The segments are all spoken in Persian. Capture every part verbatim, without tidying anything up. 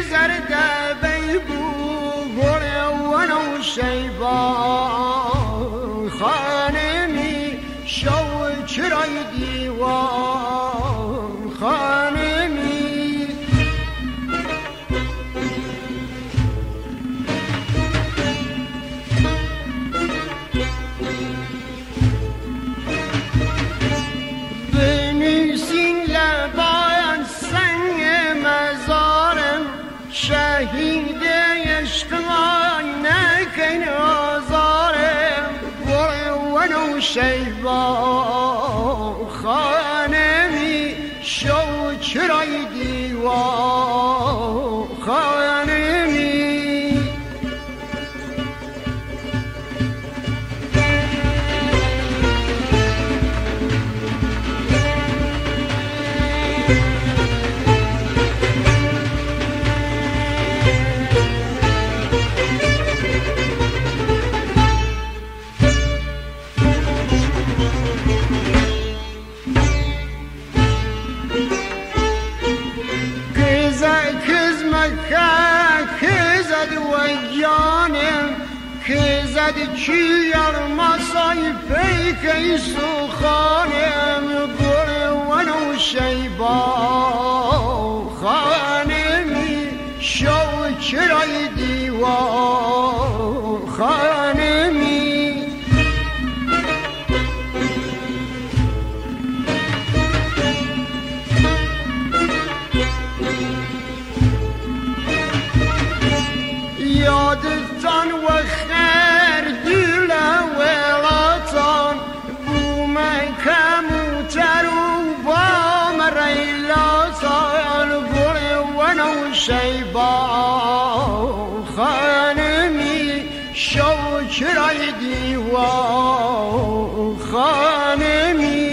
زرده بیبو گره ونو شیبان خانمی شو چرای دیوان خانمی بنویسین لباین سنگ مزارم شهید عشقای نکن آزارم گره ونو شیبان خانمی شو چرای دیوان خانمی کزد چیار مسای پیکی سخانم گره ونو شیبان خانمی شو چرای دیوان خانمی یادتان و خیر دل ولاتان بومن کموتر و بام ریلاتان گره ونو شیبان خانمی شو چرای دیوان خانمی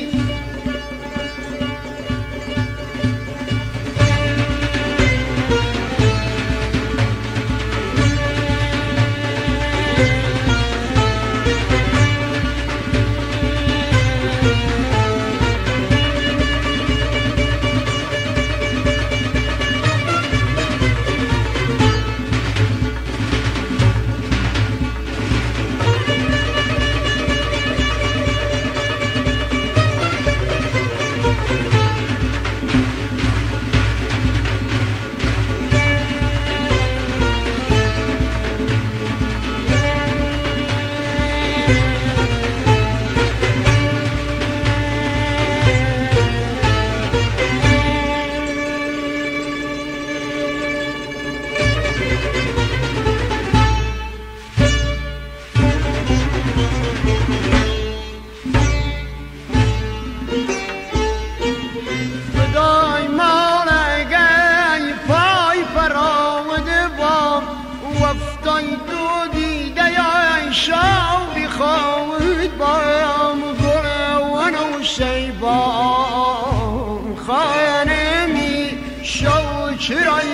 چرای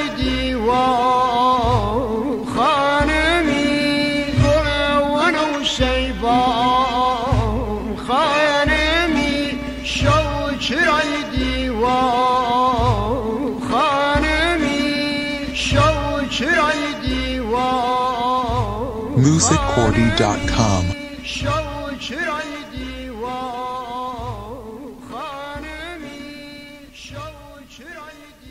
دیوان خانمی گره ونو شیبان خانمی شو چرای دیوان خانمی شو چرای دیوان music cordy dot com شو چرای دیوان خانمی شو چرای دیوان